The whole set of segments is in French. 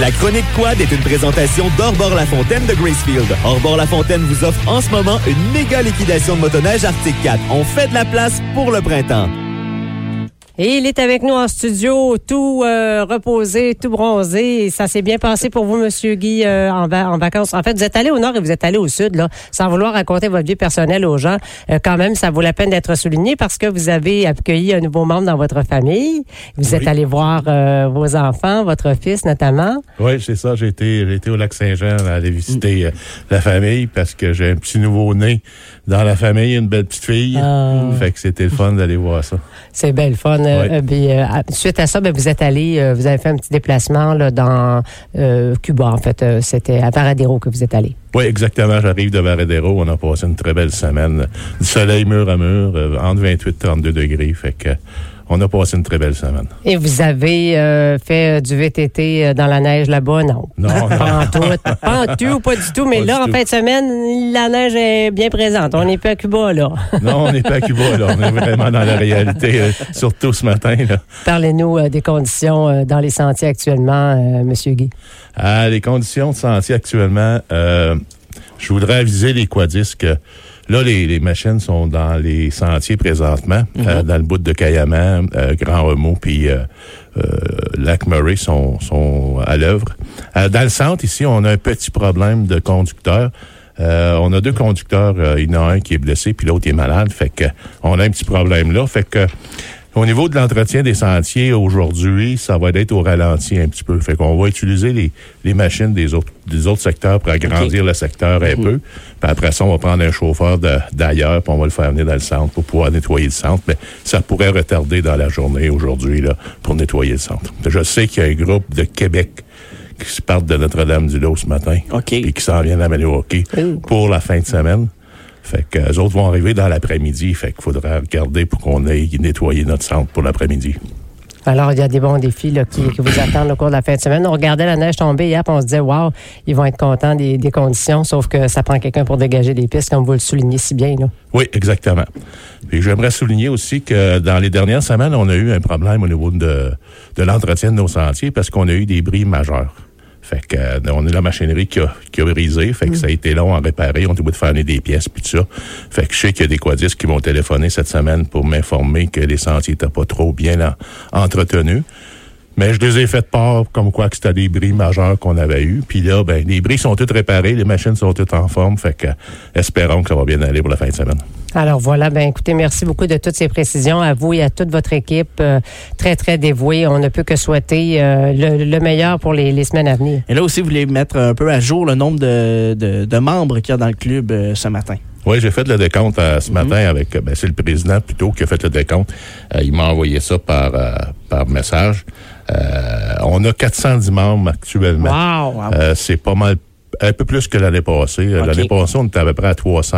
La chronique Quad est une présentation d'Orbord-La-Fontaine de Gracefield. Orbord-La-Fontaine vous offre en ce moment une méga liquidation de motoneige Arctic 4. On fait de la place pour le printemps. Et il est avec nous en studio, tout reposé, tout bronzé. Et ça s'est bien passé pour vous, Monsieur Guy, en vacances. En fait, vous êtes allé au nord et vous êtes allé au sud, là, sans vouloir raconter votre vie personnelle aux gens. Quand même, ça vaut la peine d'être souligné parce que vous avez accueilli un nouveau membre dans votre famille. Vous êtes allé voir vos enfants, votre fils notamment. Oui, c'est ça. J'ai été au Lac-Saint-Jean aller visiter la famille parce que j'ai un petit nouveau-né dans la famille, une belle petite fille. Fait que c'était le fun d'aller voir ça. C'est bien le fun. Puis, suite à ça, vous êtes allé, vous avez fait un petit déplacement là, dans Cuba, en fait. C'était à Varadero que vous êtes allé. Oui, exactement. J'arrive de Varadero. On a passé une très belle semaine. Du soleil mur à mur, entre 28 et 32 degrés. Fait que on a passé une très belle semaine. Et vous avez fait du VTT dans la neige là-bas? Non. Non. Pas en tout, pas du tout. Mais pas là, en fin de semaine, la neige est bien présente. On n'est pas à Cuba, là. Non, on n'est pas à Cuba, là. On est vraiment dans la réalité, surtout ce matin, là. Parlez-nous des conditions dans les sentiers actuellement, M. Guy. Les conditions de sentiers actuellement, je voudrais aviser les quadistes que là, les machines sont dans les sentiers présentement, dans le bout de Cayamant, Grand Remous, puis Lac-Murray sont à l'œuvre. Dans le centre, ici, on a un petit problème de conducteurs. On a deux conducteurs. Il y en a un qui est blessé, puis l'autre est malade. Fait que on a un petit problème là. Fait que au niveau de l'entretien des sentiers, aujourd'hui, ça va être au ralenti un petit peu. Fait qu'on va utiliser les machines des autres secteurs pour agrandir le secteur un peu. Puis après ça, on va prendre un chauffeur d'ailleurs, puis on va le faire venir dans le centre pour pouvoir nettoyer le centre. Mais ça pourrait retarder dans la journée aujourd'hui là pour nettoyer le centre. Je sais qu'il y a un groupe de Québec qui se partent de Notre-Dame-du-Lot ce matin et qui s'en viennent à Maniwaki pour la fin de semaine. Fait que les autres vont arriver dans l'après-midi. Fait qu'il faudra regarder pour qu'on aille nettoyer notre centre pour l'après-midi. Alors, il y a des bons défis là, qui vous attendent au cours de la fin de semaine. On regardait la neige tomber hier, puis on se disait, wow, ils vont être contents des conditions, sauf que ça prend quelqu'un pour dégager des pistes, comme vous le soulignez si bien. Là. Oui, exactement. Puis j'aimerais souligner aussi que dans les dernières semaines, on a eu un problème au niveau de l'entretien de nos sentiers parce qu'on a eu des bris majeurs. Fait que on a la machinerie qui a brisé, fait que ça a été long à réparer, on a dû faire venir des pièces puis tout ça. Fait que je sais qu'il y a des quadistes qui m'ont téléphoné cette semaine pour m'informer que les sentiers étaient pas trop bien entretenus. Mais je les ai fait part comme quoi que c'était des bris majeurs qu'on avait eus. Puis là, les bris sont tous réparés, les machines sont toutes en forme, fait que espérons que ça va bien aller pour la fin de semaine. Alors voilà, écoutez, merci beaucoup de toutes ces précisions à vous et à toute votre équipe très, très dévouée. On ne peut que souhaiter le meilleur pour les semaines à venir. Et là aussi, vous voulez mettre un peu à jour le nombre de membres qu'il y a dans le club ce matin. Oui, j'ai fait le décompte ce matin avec... c'est le président plutôt qui a fait le décompte. Il m'a envoyé ça par message. On a 410 membres actuellement. Wow! C'est pas mal, un peu plus que l'année passée. L'année passée, on était à peu près à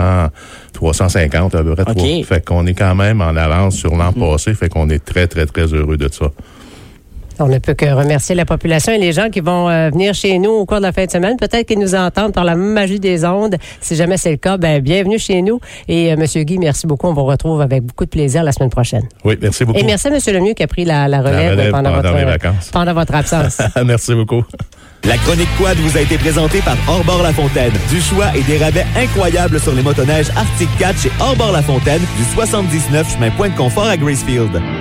350, à peu près. Fait qu'on est quand même en avance sur l'an passé. Fait qu'on est très, très, très heureux de ça. On ne peut que remercier la population et les gens qui vont venir chez nous au cours de la fin de semaine. Peut-être qu'ils nous entendent par la magie des ondes. Si jamais c'est le cas, bienvenue chez nous. Et M. Guy, merci beaucoup. On vous retrouve avec beaucoup de plaisir la semaine prochaine. Oui, merci beaucoup. Et merci à M. Lemieux qui a pris la relève pendant votre absence. Merci beaucoup. La chronique Quad vous a été présentée par Orbord-La-Fontaine. Du choix et des rabais incroyables sur les motoneiges Arctic 4 chez Orbord-La-Fontaine, du 79 chemin Point de Confort à Gracefield.